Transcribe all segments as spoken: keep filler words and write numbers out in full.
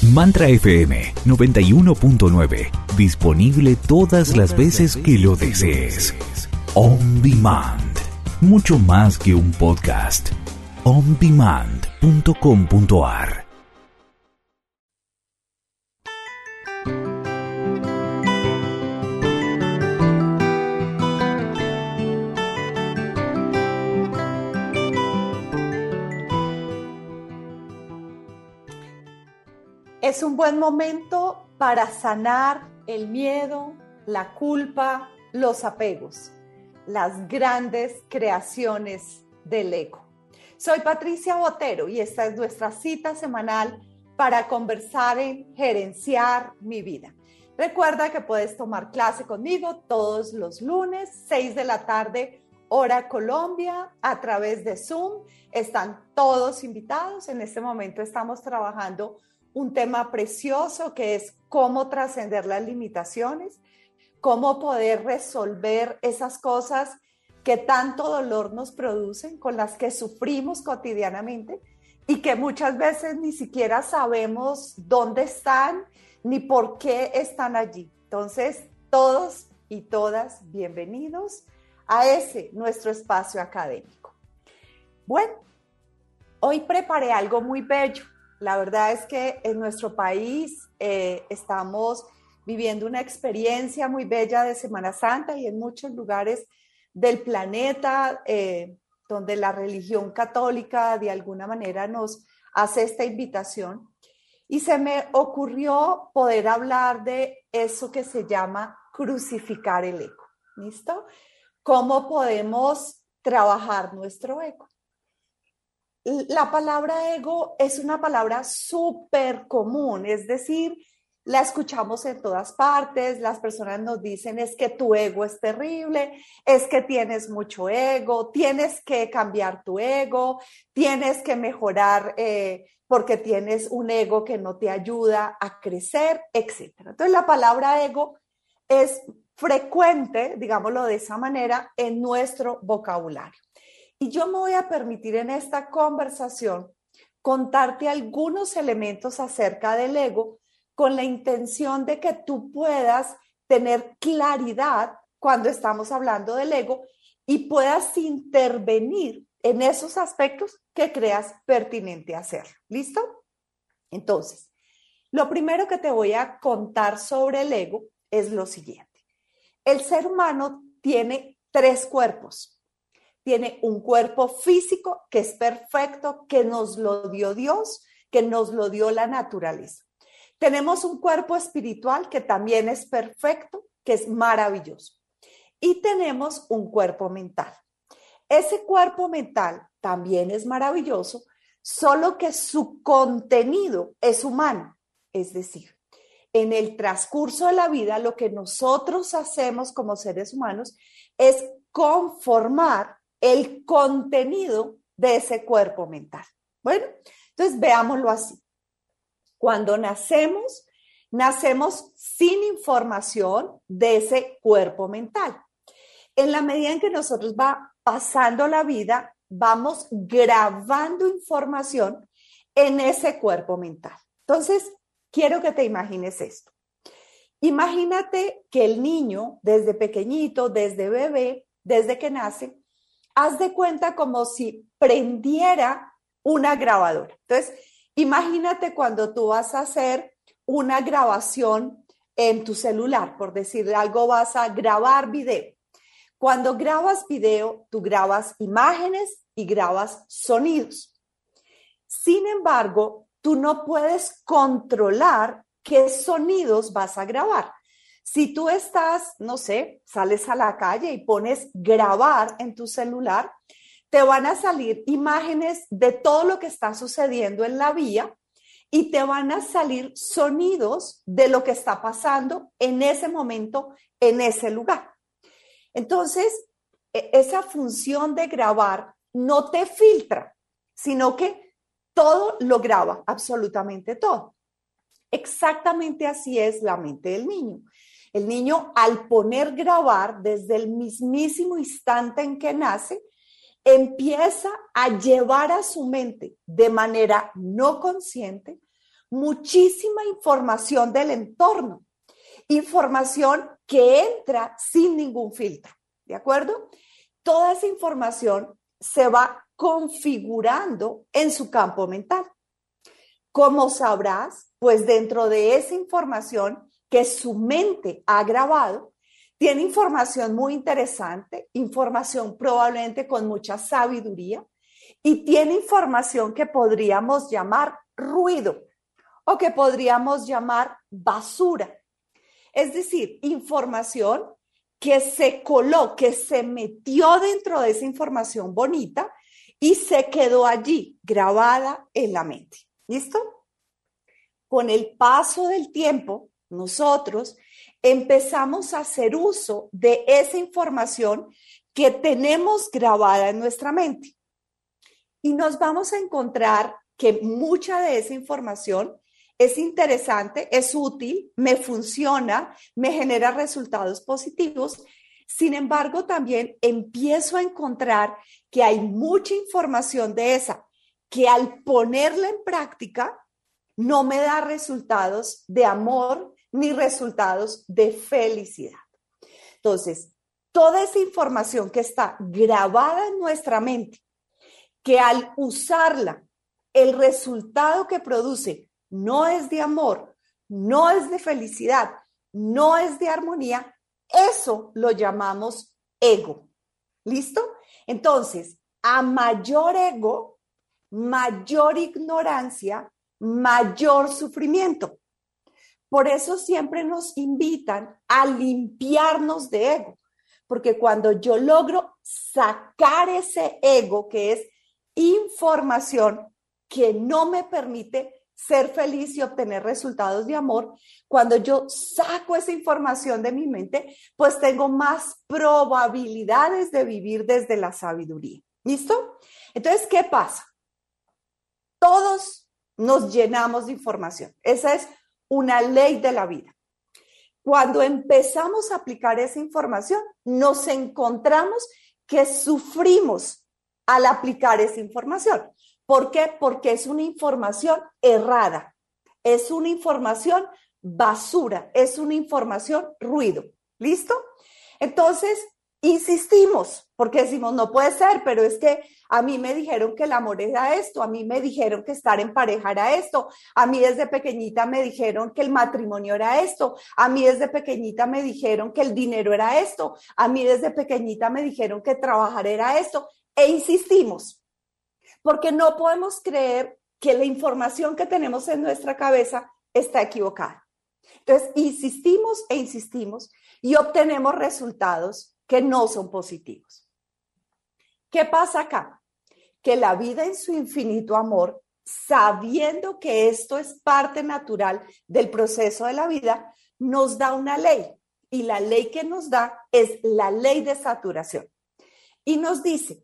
Mantra F M noventa y uno punto nueve. Disponible todas las veces que lo desees. On Demand. Mucho más que un podcast. on demand punto com punto a r. Es un buen momento para sanar el miedo, la culpa, los apegos, las grandes creaciones del ego. Soy Patricia Botero y esta es nuestra cita semanal para conversar en Gerenciar mi vida. Recuerda que puedes tomar clase conmigo todos los lunes, seis de la tarde, hora Colombia, a través de Zoom. Están todos invitados. En este momento estamos trabajando un tema precioso que es cómo trascender las limitaciones, cómo poder resolver esas cosas que tanto dolor nos producen, con las que sufrimos cotidianamente y que muchas veces ni siquiera sabemos dónde están ni por qué están allí. Entonces, todos y todas bienvenidos a ese nuestro espacio académico. Bueno, hoy preparé algo muy bello. La verdad es que en nuestro país eh, estamos viviendo una experiencia muy bella de Semana Santa y en muchos lugares del planeta eh, donde la religión católica de alguna manera nos hace esta invitación. Y se me ocurrió poder hablar de eso que se llama crucificar el ego. ¿Listo? ¿Cómo podemos trabajar nuestro ego? La palabra ego es una palabra súper común, es decir, la escuchamos en todas partes, las personas nos dicen es que tu ego es terrible, es que tienes mucho ego, tienes que cambiar tu ego, tienes que mejorar eh, porque tienes un ego que no te ayuda a crecer, etcétera. Entonces la palabra ego es frecuente, digámoslo de esa manera, en nuestro vocabulario. Y yo me voy a permitir en esta conversación contarte algunos elementos acerca del ego con la intención de que tú puedas tener claridad cuando estamos hablando del ego y puedas intervenir en esos aspectos que creas pertinente hacerlo. ¿Listo? Entonces, lo primero que te voy a contar sobre el ego es lo siguiente. El ser humano tiene tres cuerpos. Tiene un cuerpo físico que es perfecto, que nos lo dio Dios, que nos lo dio la naturaleza. Tenemos un cuerpo espiritual que también es perfecto, que es maravilloso. Y tenemos un cuerpo mental. Ese cuerpo mental también es maravilloso, solo que su contenido es humano. Es decir, en el transcurso de la vida, lo que nosotros hacemos como seres humanos es conformar el contenido de ese cuerpo mental. Bueno, entonces veámoslo así. Cuando nacemos, nacemos sin información de ese cuerpo mental. En la medida en que nosotros va pasando la vida, vamos grabando información en ese cuerpo mental. Entonces, quiero que te imagines esto. Imagínate que el niño, desde pequeñito, desde bebé, desde que nace, haz de cuenta como si prendiera una grabadora. Entonces, imagínate cuando tú vas a hacer una grabación en tu celular, por decir algo, vas a grabar video. Cuando grabas video, tú grabas imágenes y grabas sonidos. Sin embargo, tú no puedes controlar qué sonidos vas a grabar. Si tú estás, no sé, sales a la calle y pones grabar en tu celular, te van a salir imágenes de todo lo que está sucediendo en la vía y te van a salir sonidos de lo que está pasando en ese momento, en ese lugar. Entonces, esa función de grabar no te filtra, sino que todo lo graba, absolutamente todo. Exactamente así es la mente del niño. El niño, al poner grabar desde el mismísimo instante en que nace, empieza a llevar a su mente de manera no consciente muchísima información del entorno, información que entra sin ningún filtro, ¿de acuerdo? Toda esa información se va configurando en su campo mental. Como sabrás, pues dentro de esa información que su mente ha grabado, tiene información muy interesante, información probablemente con mucha sabiduría, y tiene información que podríamos llamar ruido o que podríamos llamar basura. Es decir, información que se coló, que se metió dentro de esa información bonita y se quedó allí, grabada en la mente. ¿Listo? Con el paso del tiempo, nosotros empezamos a hacer uso de esa información que tenemos grabada en nuestra mente. Y nos vamos a encontrar que mucha de esa información es interesante, es útil, me funciona, me genera resultados positivos. Sin embargo, también empiezo a encontrar que hay mucha información de esa que al ponerla en práctica no me da resultados de amor ni resultados de felicidad. Entonces, toda esa información que está grabada en nuestra mente, que al usarla, el resultado que produce no es de amor, no es de felicidad, no es de armonía, eso lo llamamos ego. ¿Listo? Entonces, a mayor ego, mayor ignorancia, mayor sufrimiento. Por eso siempre nos invitan a limpiarnos de ego, porque cuando yo logro sacar ese ego, que es información que no me permite ser feliz y obtener resultados de amor, cuando yo saco esa información de mi mente, pues tengo más probabilidades de vivir desde la sabiduría. ¿Listo? Entonces, ¿qué pasa? Todos nos llenamos de información. Esa es una ley de la vida. Cuando empezamos a aplicar esa información, nos encontramos que sufrimos al aplicar esa información. ¿Por qué? Porque es una información errada, es una información basura, es una información ruido. ¿Listo? Entonces, insistimos, porque decimos, no puede ser, pero es que a mí me dijeron que el amor era esto, a mí me dijeron que estar en pareja era esto, a mí desde pequeñita me dijeron que el matrimonio era esto, a mí desde pequeñita me dijeron que el dinero era esto, a mí desde pequeñita me dijeron que trabajar era esto, e insistimos. Porque no podemos creer que la información que tenemos en nuestra cabeza está equivocada. Entonces, insistimos e insistimos y obtenemos resultados que no son positivos. ¿Qué pasa acá? Que la vida en su infinito amor, sabiendo que esto es parte natural del proceso de la vida, nos da una ley. Y la ley que nos da es la ley de saturación. Y nos dice,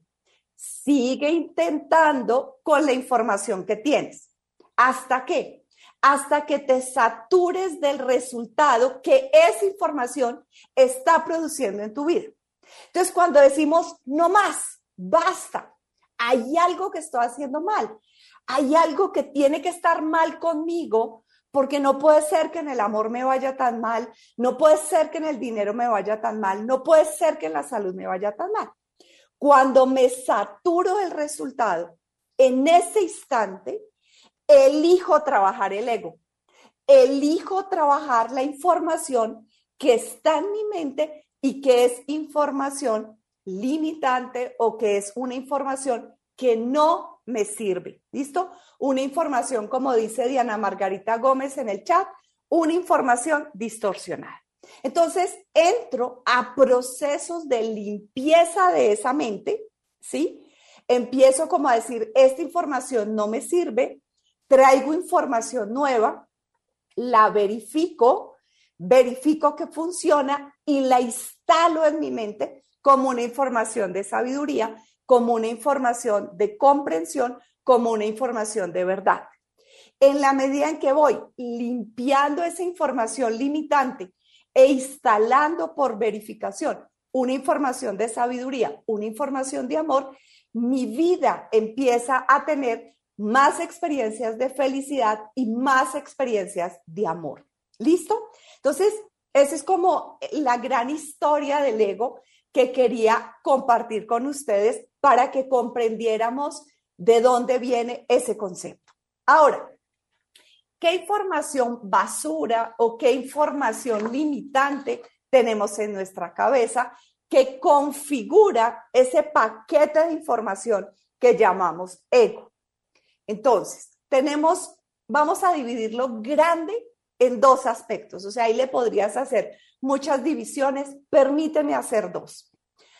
sigue intentando con la información que tienes. ¿Hasta qué? Hasta que te satures del resultado que esa información está produciendo en tu vida. Entonces, cuando decimos, no más, basta, hay algo que estoy haciendo mal, hay algo que tiene que estar mal conmigo, porque no puede ser que en el amor me vaya tan mal, no puede ser que en el dinero me vaya tan mal, no puede ser que en la salud me vaya tan mal. Cuando me saturo del resultado, en ese instante, elijo trabajar el ego, elijo trabajar la información que está en mi mente y que es información limitante o que es una información que no me sirve. ¿Listo? Una información, como dice Diana Margarita Gómez en el chat, una información distorsionada. Entonces, entro a procesos de limpieza de esa mente, ¿sí? Empiezo como a decir, esta información no me sirve, traigo información nueva, la verifico, verifico que funciona y la instalo en mi mente como una información de sabiduría, como una información de comprensión, como una información de verdad. En la medida en que voy limpiando esa información limitante e instalando por verificación una información de sabiduría, una información de amor, mi vida empieza a tener más experiencias de felicidad y más experiencias de amor. ¿Listo? Entonces, esa es como la gran historia del ego que quería compartir con ustedes para que comprendiéramos de dónde viene ese concepto. Ahora, ¿qué información basura o qué información limitante tenemos en nuestra cabeza que configura ese paquete de información que llamamos ego? Entonces, tenemos, vamos a dividirlo grande en dos aspectos. O sea, ahí le podrías hacer muchas divisiones. Permíteme hacer dos.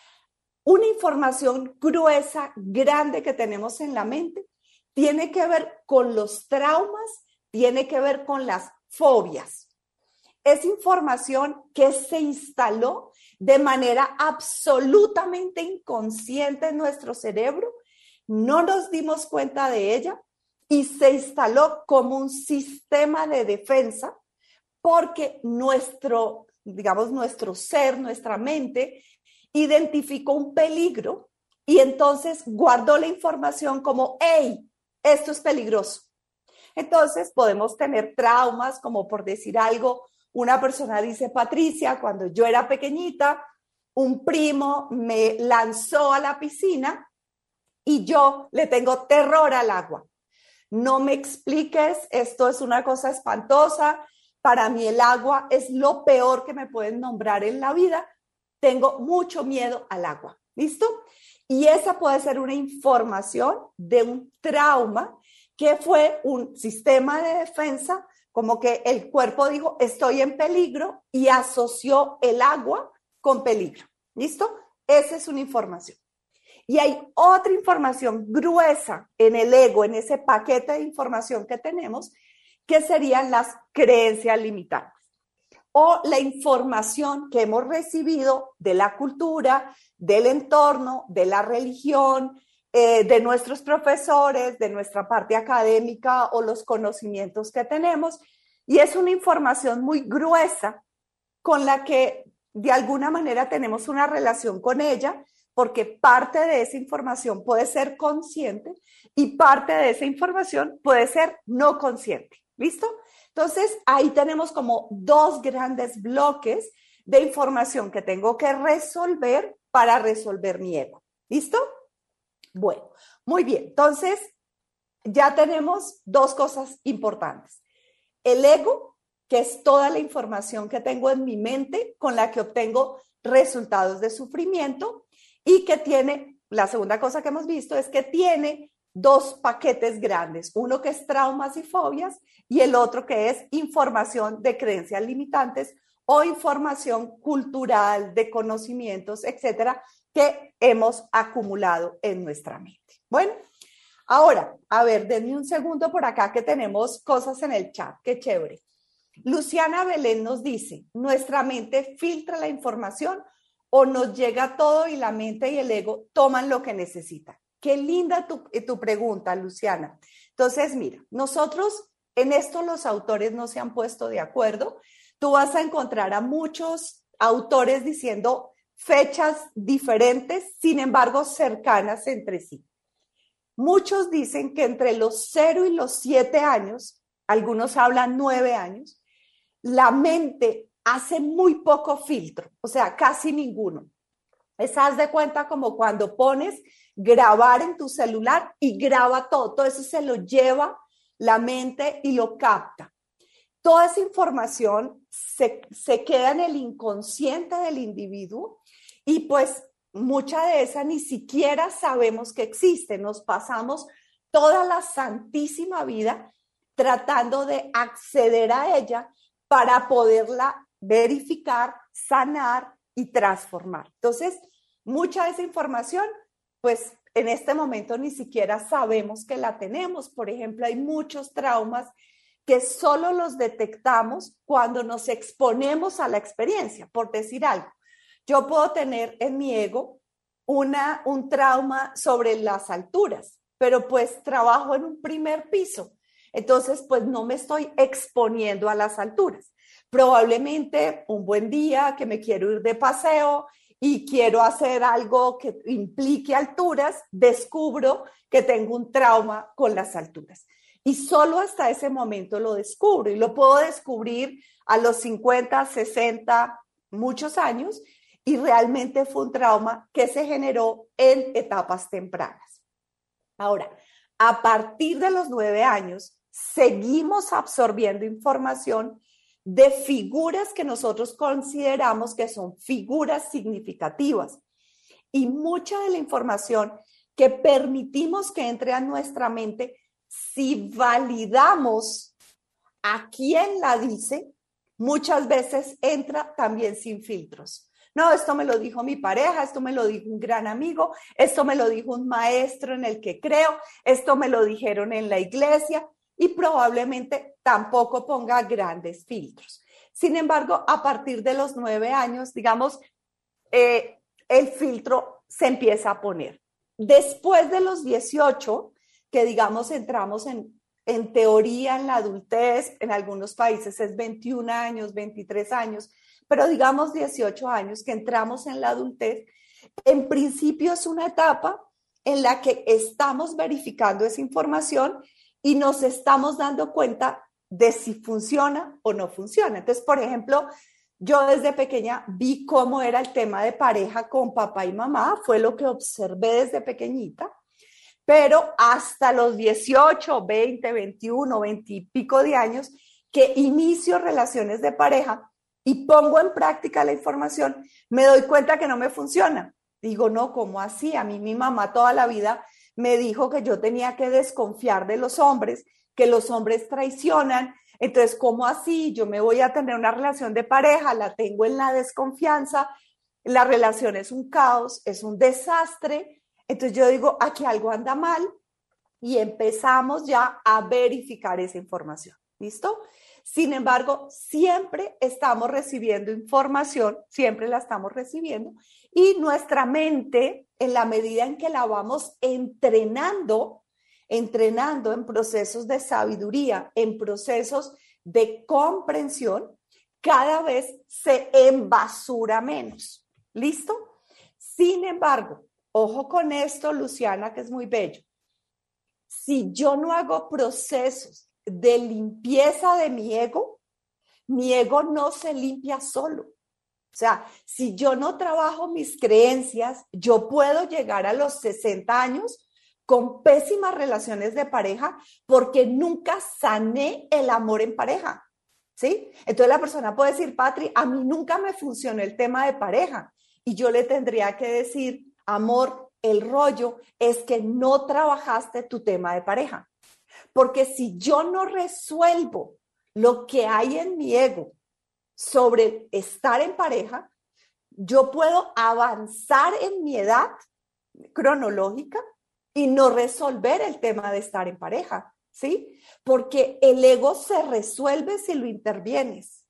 Una información gruesa, grande que tenemos en la mente, tiene que ver con los traumas, tiene que ver con las fobias. Es información que se instaló de manera absolutamente inconsciente en nuestro cerebro, no nos dimos cuenta de ella y se instaló como un sistema de defensa porque nuestro, digamos, nuestro ser, nuestra mente, identificó un peligro y entonces guardó la información como, hey, esto es peligroso. Entonces podemos tener traumas, como por decir algo, una persona dice, Patricia, cuando yo era pequeñita, un primo me lanzó a la piscina y yo le tengo terror al agua. No me expliques, esto es una cosa espantosa. Para mí el agua es lo peor que me pueden nombrar en la vida. Tengo mucho miedo al agua. ¿Listo? Y esa puede ser una información de un trauma que fue un sistema de defensa, como que el cuerpo dijo, estoy en peligro y asoció el agua con peligro. ¿Listo? Esa es una información. Y hay otra información gruesa en el ego, en ese paquete de información que tenemos, que serían las creencias limitantes o la información que hemos recibido de la cultura, del entorno, de la religión, eh, de nuestros profesores, de nuestra parte académica o los conocimientos que tenemos. Y es una información muy gruesa con la que de alguna manera tenemos una relación con ella, porque parte de esa información puede ser consciente y parte de esa información puede ser no consciente. ¿Listo? Entonces, ahí tenemos como dos grandes bloques de información que tengo que resolver para resolver mi ego. ¿Listo? Bueno, muy bien. Entonces, ya tenemos dos cosas importantes. El ego, que es toda la información que tengo en mi mente con la que obtengo resultados de sufrimiento y que tiene, la segunda cosa que hemos visto es que tiene dos paquetes grandes, uno que es traumas y fobias y el otro que es información de creencias limitantes o información cultural, de conocimientos, etcétera, que hemos acumulado en nuestra mente. Bueno, ahora, a ver, denme un segundo por acá que tenemos cosas en el chat, qué chévere. Luciana Belén nos dice, nuestra mente filtra la información o nos llega todo y la mente y el ego toman lo que necesitan. Qué linda tu, tu pregunta, Luciana. Entonces, mira, nosotros en esto los autores no se han puesto de acuerdo. Tú vas a encontrar a muchos autores diciendo fechas diferentes, sin embargo, cercanas entre sí. Muchos dicen que entre los cero y los siete años, algunos hablan nueve años, la mente hace muy poco filtro, o sea, casi ninguno. Es, haz de cuenta como cuando pones grabar en tu celular y graba todo, todo eso se lo lleva la mente y lo capta. Toda esa información se, se queda en el inconsciente del individuo y pues mucha de esa ni siquiera sabemos que existe. Nos pasamos toda la santísima vida tratando de acceder a ella para poderla verificar, sanar y transformar. Entonces, mucha de esa información, pues en este momento ni siquiera sabemos que la tenemos. Por ejemplo, hay muchos traumas que solo los detectamos cuando nos exponemos a la experiencia. Por decir algo, yo puedo tener en mi ego una, un trauma sobre las alturas, pero pues trabajo en un primer piso. Entonces, pues no me estoy exponiendo a las alturas. Probablemente un buen día que me quiero ir de paseo y quiero hacer algo que implique alturas, descubro que tengo un trauma con las alturas. Y solo hasta ese momento lo descubro y lo puedo descubrir a los cincuenta, sesenta, muchos años, y realmente fue un trauma que se generó en etapas tempranas. Ahora, a partir de los nueve años, seguimos absorbiendo información de figuras que nosotros consideramos que son figuras significativas. Y mucha de la información que permitimos que entre a nuestra mente, si validamos a quién la dice, muchas veces entra también sin filtros. No, esto me lo dijo mi pareja, esto me lo dijo un gran amigo, esto me lo dijo un maestro en el que creo, esto me lo dijeron en la iglesia, y probablemente tampoco ponga grandes filtros. Sin embargo, a partir de los nueve años, digamos, eh, el filtro se empieza a poner. Después de los dieciocho, que digamos entramos en, en teoría en la adultez, en algunos países es veintiún años, veintitrés años, pero digamos dieciocho años que entramos en la adultez, en principio es una etapa en la que estamos verificando esa información y nos estamos dando cuenta de si funciona o no funciona. Entonces, por ejemplo, yo desde pequeña vi cómo era el tema de pareja con papá y mamá, fue lo que observé desde pequeñita, pero hasta los dieciocho, veinte, veintiuno, veinte y pico de años que inicio relaciones de pareja y pongo en práctica la información, me doy cuenta que no me funciona. Digo, no, ¿cómo así? A mí mi mamá toda la vida me dijo que yo tenía que desconfiar de los hombres, que los hombres traicionan. Entonces, ¿cómo así? Yo me voy a tener una relación de pareja, la tengo en la desconfianza, la relación es un caos, es un desastre. Entonces yo digo, aquí algo anda mal y empezamos ya a verificar esa información. ¿Listo? Sin embargo, siempre estamos recibiendo información, siempre la estamos recibiendo, y nuestra mente, en la medida en que la vamos entrenando, entrenando en procesos de sabiduría, en procesos de comprensión, cada vez se embasura menos. ¿Listo? Sin embargo, ojo con esto, Luciana, que es muy bello. Si yo no hago procesos de limpieza de mi ego, mi ego no se limpia solo. O sea, si yo no trabajo mis creencias, yo puedo llegar a los sesenta años con pésimas relaciones de pareja porque nunca sané el amor en pareja, ¿sí? Entonces la persona puede decir, Patri, a mí nunca me funcionó el tema de pareja. Y yo le tendría que decir, amor, el rollo es que no trabajaste tu tema de pareja. Porque si yo no resuelvo lo que hay en mi ego sobre estar en pareja, yo puedo avanzar en mi edad cronológica y no resolver el tema de estar en pareja, ¿sí? Porque el ego se resuelve si lo intervienes.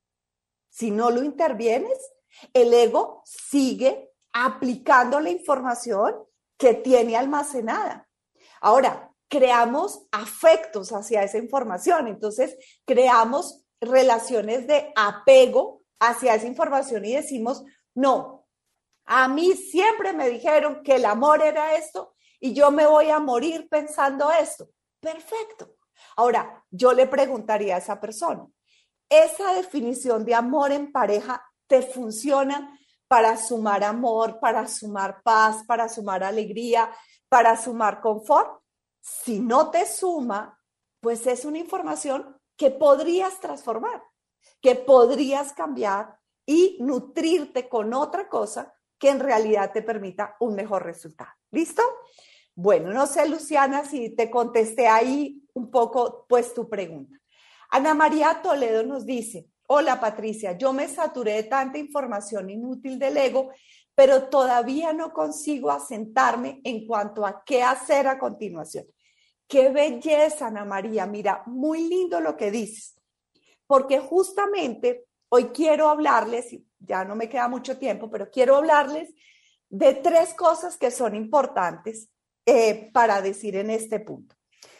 Si no lo intervienes, el ego sigue aplicando la información que tiene almacenada. Ahora, creamos afectos hacia esa información, entonces creamos relaciones de apego hacia esa información y decimos, no, a mí siempre me dijeron que el amor era esto y yo me voy a morir pensando esto. Perfecto. Ahora, yo le preguntaría a esa persona, ¿esa definición de amor en pareja te funciona para sumar amor, para sumar paz, para sumar alegría, para sumar confort? Si no te suma, pues es una información que podrías transformar, que podrías cambiar y nutrirte con otra cosa que en realidad te permita un mejor resultado. ¿Listo? Bueno, no sé, Luciana, si te contesté ahí un poco, pues, tu pregunta. Ana María Toledo nos dice, hola Patricia, yo me saturé de tanta información inútil del ego, pero todavía no consigo asentarme en cuanto a qué hacer a continuación. ¡Qué belleza, Ana María! Mira, muy lindo lo que dices, porque justamente hoy quiero hablarles, ya no me queda mucho tiempo, pero quiero hablarles de tres cosas que son importantes eh, para decir en este punto.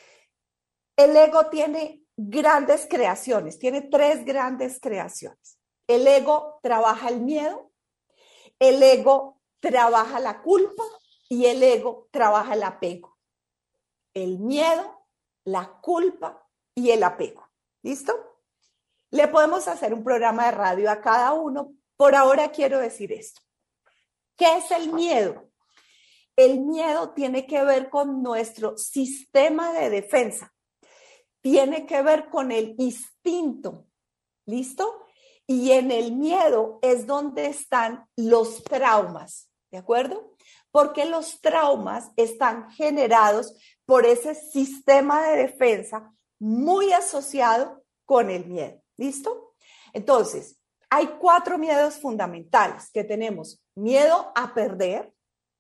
El ego tiene grandes creaciones, tiene tres grandes creaciones. El ego trabaja el miedo, el ego trabaja la culpa y el ego trabaja el apego. El miedo, la culpa y el apego. ¿Listo? Le podemos hacer un programa de radio a cada uno. Por ahora quiero decir esto. ¿Qué es el miedo? El miedo tiene que ver con nuestro sistema de defensa. Tiene que ver con el instinto. ¿Listo? Y en el miedo es donde están los traumas. ¿De acuerdo? Porque los traumas están generados por ese sistema de defensa muy asociado con el miedo. ¿Listo? Entonces, hay cuatro miedos fundamentales que tenemos. Miedo a perder,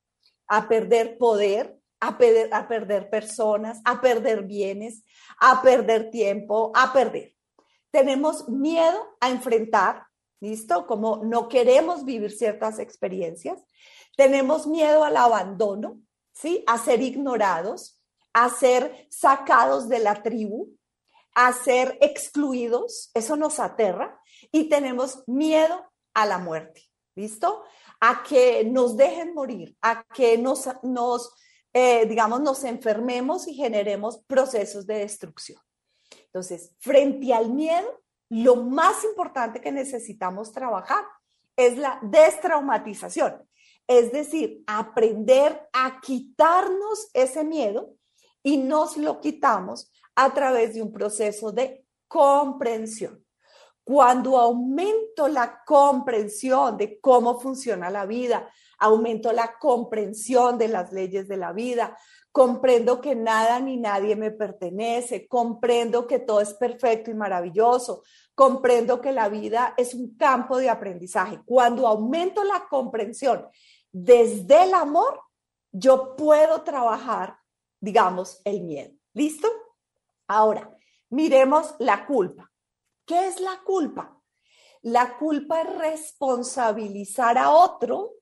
a perder poder, a perder, a perder personas, a perder bienes, a perder tiempo, a perder. Tenemos miedo a enfrentar, ¿listo? Como no queremos vivir ciertas experiencias. Tenemos miedo al abandono, ¿sí? A ser ignorados, a ser sacados de la tribu, a ser excluidos, eso nos aterra. Y tenemos miedo a la muerte, ¿listo? A que nos dejen morir, a que nos, nos eh, digamos, nos enfermemos y generemos procesos de destrucción. Entonces, frente al miedo, lo más importante que necesitamos trabajar es la destraumatización. Es decir, aprender a quitarnos ese miedo y nos lo quitamos a través de un proceso de comprensión. Cuando aumento la comprensión de cómo funciona la vida, aumento la comprensión de las leyes de la vida, comprendo que nada ni nadie me pertenece, comprendo que todo es perfecto y maravilloso, comprendo que la vida es un campo de aprendizaje. Cuando aumento la comprensión desde el amor, yo puedo trabajar, digamos, el miedo. ¿Listo? Ahora, miremos la culpa. ¿Qué es la culpa? La culpa es responsabilizar a otro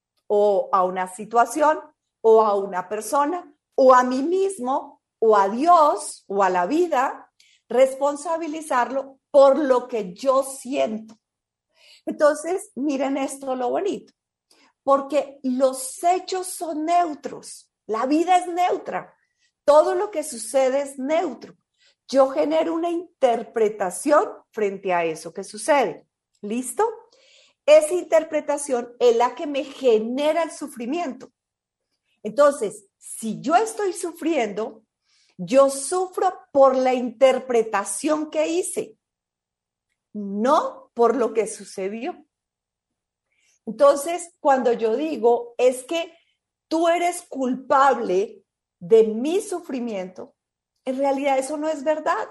o a una situación o a una persona o a mí mismo o a Dios o a la vida, responsabilizarlo por lo que yo siento. Entonces, miren esto lo bonito, porque los hechos son neutros, la vida es neutra, todo lo que sucede es neutro. Yo genero una interpretación frente a eso que sucede. ¿Listo? Esa interpretación es la que me genera el sufrimiento. Entonces, si yo estoy sufriendo, yo sufro por la interpretación que hice, no por lo que sucedió. Entonces, cuando yo digo, es que tú eres culpable de mi sufrimiento, en realidad eso no es verdad.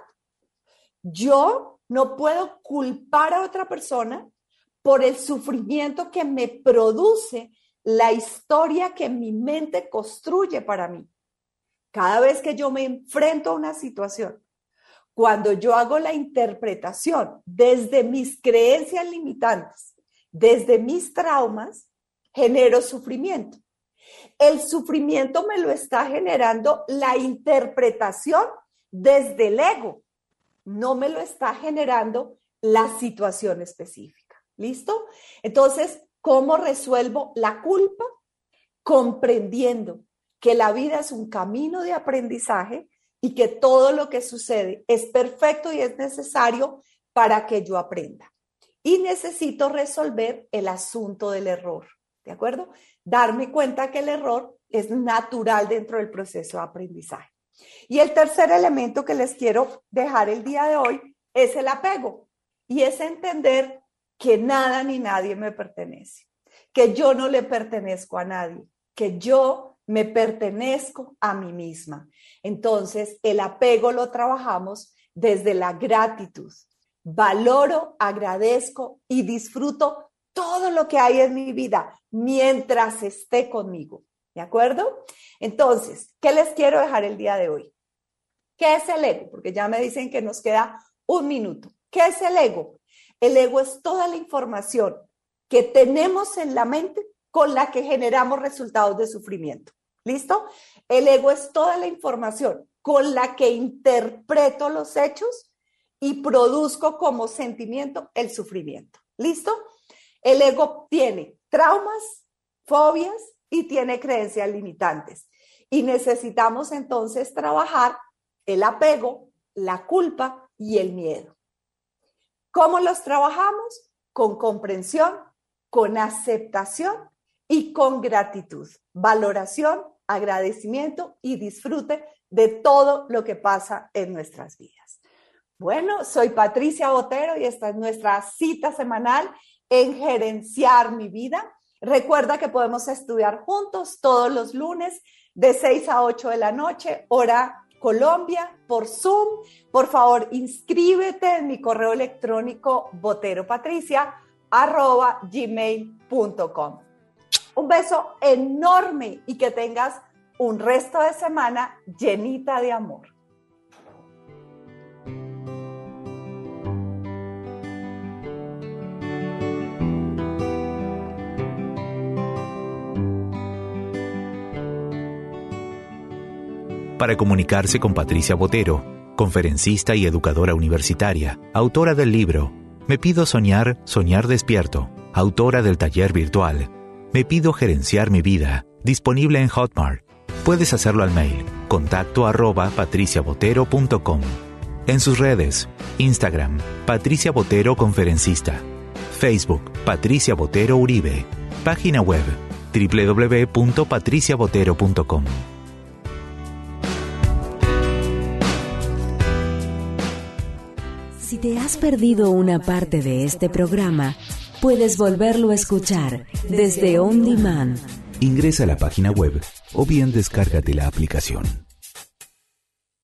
Yo no puedo culpar a otra persona por el sufrimiento que me produce la historia que mi mente construye para mí. Cada vez que yo me enfrento a una situación, cuando yo hago la interpretación desde mis creencias limitantes, desde mis traumas, genero sufrimiento. El sufrimiento me lo está generando la interpretación desde el ego, no me lo está generando la situación específica. ¿Listo? Entonces, ¿cómo resuelvo la culpa? Comprendiendo que la vida es un camino de aprendizaje y que todo lo que sucede es perfecto y es necesario para que yo aprenda. Y necesito resolver el asunto del error, ¿de acuerdo? Darme cuenta que el error es natural dentro del proceso de aprendizaje. Y el tercer elemento que les quiero dejar el día de hoy es el apego. Y es entender que nada ni nadie me pertenece, que yo no le pertenezco a nadie, que yo me pertenezco a mí misma. Entonces, el apego lo trabajamos desde la gratitud. Valoro, agradezco y disfruto todo lo que hay en mi vida mientras esté conmigo. ¿De acuerdo? Entonces, ¿qué les quiero dejar el día de hoy? ¿Qué es el ego? Porque ya me dicen que nos queda un minuto. ¿Qué es el ego? El ego es toda la información que tenemos en la mente con la que generamos resultados de sufrimiento. ¿Listo? El ego es toda la información con la que interpreto los hechos y produzco como sentimiento el sufrimiento. ¿Listo? El ego tiene traumas, fobias y tiene creencias limitantes. Y necesitamos entonces trabajar el apego, la culpa y el miedo. ¿Cómo los trabajamos? Con comprensión, con aceptación y con gratitud, valoración, agradecimiento y disfrute de todo lo que pasa en nuestras vidas. Bueno, soy Patricia Botero y esta es nuestra cita semanal en Gerenciar mi Vida. Recuerda que podemos estudiar juntos todos los lunes de seis a ocho de la noche, hora Colombia, por Zoom. Por favor, inscríbete en mi correo electrónico boteropatricia arroba gmail punto com. Un beso enorme y que tengas un resto de semana llenita de amor. Para comunicarse con Patricia Botero, conferencista y educadora universitaria, autora del libro Me pido soñar, soñar despierto, autora del taller virtual Me pido gerenciar mi vida, disponible en Hotmart. Puedes hacerlo al mail contacto arroba patriciabotero punto com. En sus redes, Instagram, Patricia Botero Conferencista, Facebook, Patricia Botero Uribe, página web, doble u doble u doble u punto patricia botero punto com. Si te has perdido una parte de este programa, puedes volverlo a escuchar desde On Demand. Ingresa a la página web o bien descárgate la aplicación.